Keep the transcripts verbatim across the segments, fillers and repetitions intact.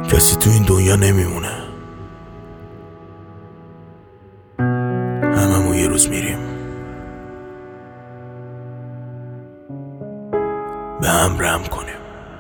کسی تو این دنیا نمیمونه، هممون یه روز میریم. به هم رحم کنیم.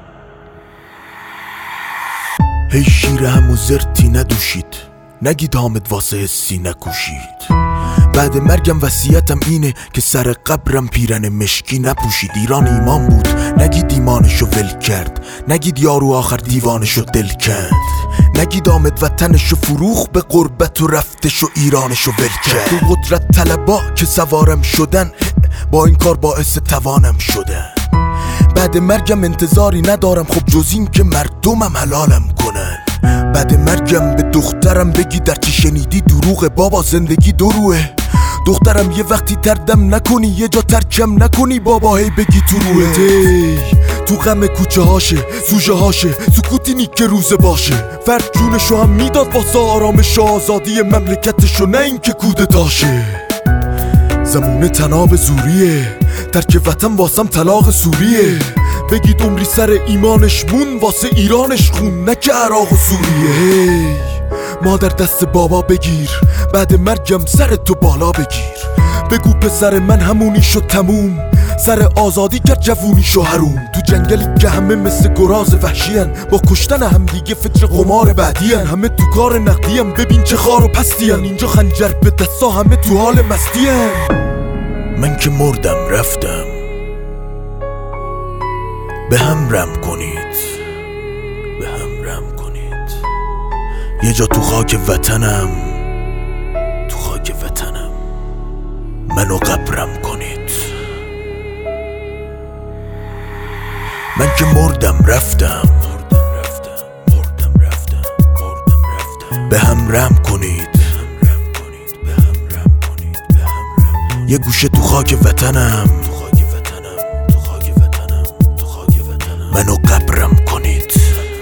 هی شیر هم و زرتی ندوشید، نگید حامد واسه حسی نکوشید. بعد مرگم وصیتم اینه که سر قبرم پیرن مشکی نپوشید. ایران ایمان بود، نگید ایمانشو ول کرد. نگید یارو آخر دیوانشو دل کرد. نگید آمد وطنشو فروخ به غربت و رفتشو ایرانشو ول کرد. تو قدرت طلبا که سوارم شدن، با این کار باعث توانم شدن. بعد مرگم انتظاری ندارم خب جز این که مردمم حلالم کنن. بعد مرگم به دخترم بگی در چی شنیدی دروغه بابا، زندگی دروه. دخترم یه وقتی تردم نکنی، یه جا ترکم نکنی بابا، هی بگی تو روه. دی تو غم کوچه هاشه، سوژه هاشه، سکوتی نیک که روزه باشه. فرد جونشو هم میداد واسه آرامش و آزادی مملکتشو، نه این که کودتاشه. زمونه تناب زوریه، ترک وطن واسم طلاق سوریه. بگید عمری سر ایمانش مون، واسه ایرانش خون، نه که عراق و سوریه. هی مادر دست بابا بگیر، بعد مرگم سر تو بالا بگیر. بگو پسر من همونی شد تموم، سر آزادی کرد جوونی شو حروم. تو جنگلی که همه مثل گراز وحشیان، با کشتن هم دیگه فکر قمار بعدیان. همه تو کار نقدیم، ببین چه خار و پستیان. اینجا خنجر به دستا، همه تو حال مستیان. من که مردم رفتم، به هم رحم کنید، به هم رحم کنید. یه جا تو خاک وطنم، تو خاک وطنم منو قبرم کنید. من که مردم رفتم، مردم رفتم، مردم رفتم، مردم رفتم. به هم رحم کنید، به هم رحم کنید، به هم رحم کنید، به هم رحم. یه گوشه تو خاک وطنم، تو خاک وطنم، تو خاک وطنم، تو خاک وطنم منو قبرم کنید.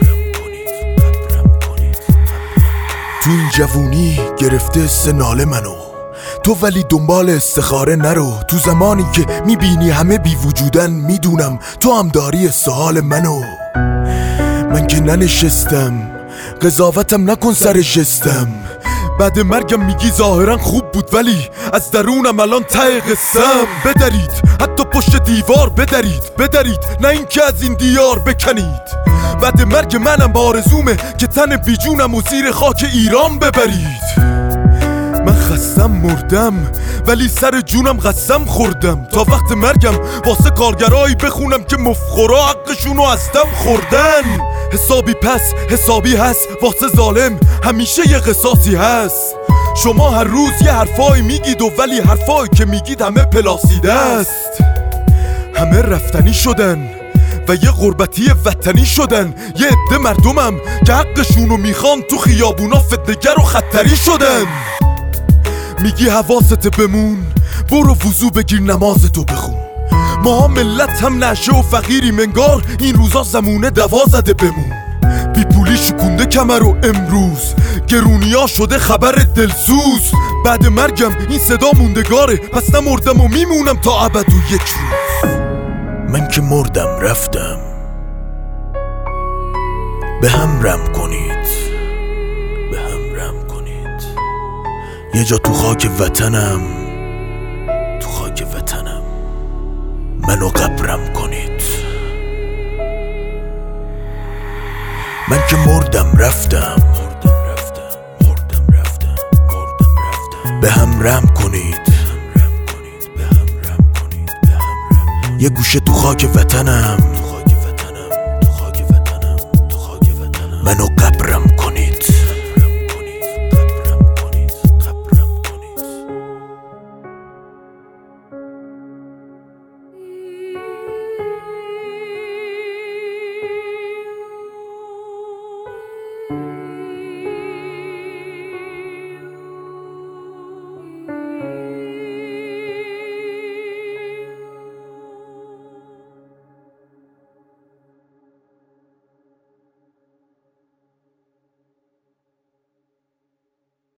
تو این جوونی گرفته سنال منو، تو ولی دنبال استخاره نرو. تو زمانی که میبینی همه بی وجودن، میدونم تو هم داری سوال منو. من که ننشستم، قضاوتم نکن سر جستم. بعد مرگم میگی ظاهرا خوب بود، ولی از درونم الان ته قصم. بدرید حتی پشت دیوار، بدرید بدرید، نه اینکه از این دیار بکنید. بعد مرگ منم با آرزومه که تن بیجونم و زیر خاک ایران ببرید. من خستم مردم، ولی سر جونم قسم خوردم. تا وقت مرگم واسه کارگرایی بخونم که مفخورا حقشونو از دم خوردن. حسابی پس حسابی هست، واسه ظالم همیشه یه قصاصی هست. شما هر روز یه حرفایی میگید و ولی حرفایی که میگید همه پلاسیده است. همه رفتنی شدن و یه غربتی وطنی شدن. یه عده مردمم که حقشونو میخوان تو خیابونا فتنه‌گر و خطری شدن. میگی حواست بمون، برو وضو بگیر نمازتو بخون. ما ملت هم نشه و فقیری، منگار این روزا زمونه دوا زده بمون. بی پولی شکونده کمر و امروز گرونیا شده خبر دلسوز. بعد مرگم این صدا موندگاره، پس نمردم و میمونم تا ابد و یک روز. من که مردم رفتم، به هم رحم کنید، به هم رحم کنید. یه جا تو خاک وطنم، تو خاک وطنم منو قبرم کنید. من که مردم رفتم، مردم رفتم، مردم رفتم، مردم رفتم. به هم رحم کنید، یه گوشه تو خاک وطنم، تو خاک وطنم، تو خاک وطنم، تو خاک وطنم منو قبرم کنید.